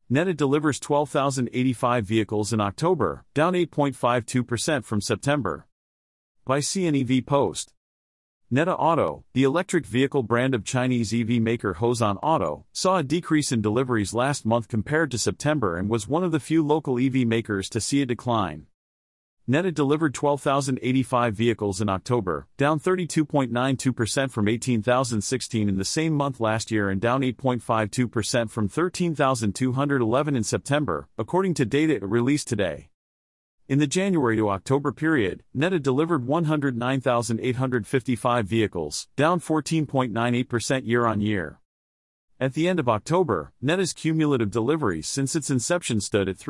Neta delivers 12,085 vehicles in October, down 8.52% from September. By CNEV Post. Neta Auto, the electric vehicle brand of Chinese EV maker Hozon Auto, saw a decrease in deliveries last month compared to September and was one of the few local EV makers to see a decline. Neta delivered 12,085 vehicles in October, down 32.92% from 18,016 in the same month last year and down 8.52% from 13,211 in September, according to data released today. In the January to October period, Neta delivered 109,855 vehicles, down 14.98% year-on-year. At the end of October, Neta's cumulative deliveries since its inception stood at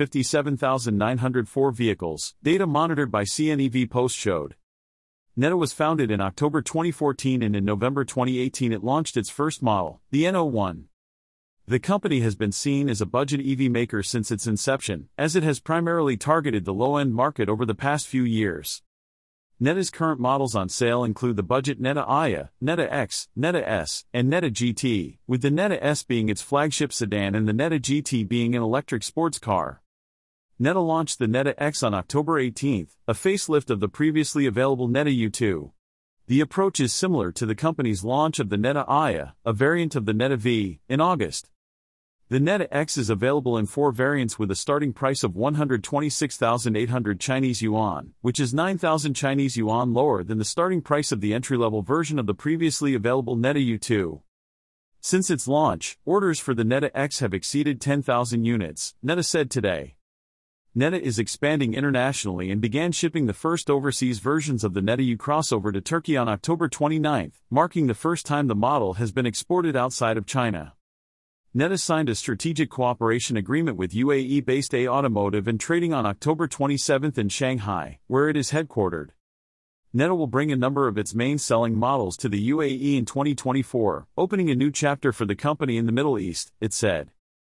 357,904 vehicles, data monitored by CNEV Post showed. Neta was founded in October 2014 and in November 2018 it launched its first model, the N01. The company has been seen as a budget EV maker since its inception, as it has primarily targeted the low-end market over the past few years. Neta's current models on sale include the budget Neta Aya, Neta X, Neta S, and Neta GT, with the Neta S being its flagship sedan and the Neta GT being an electric sports car. Neta launched the Neta X on October 18, a facelift of the previously available Neta U2. The approach is similar to the company's launch of the Neta Aya, a variant of the Neta V, in August. The Neta X is available in 4 variants with a starting price of 126,800 Chinese yuan, which is 9,000 Chinese yuan lower than the starting price of the entry-level version of the previously available Neta U2. Since its launch, orders for the Neta X have exceeded 10,000 units, Neta said today. Neta is expanding internationally and began shipping the first overseas versions of the Neta U crossover to Turkey on October 29, marking the first time the model has been exported outside of China. Neta signed a strategic cooperation agreement with UAE-based A Automotive and Trading on October 27 in Shanghai, where it is headquartered. Neta will bring a number of its main selling models to the UAE in 2024, opening a new chapter for the company in the Middle East, it said.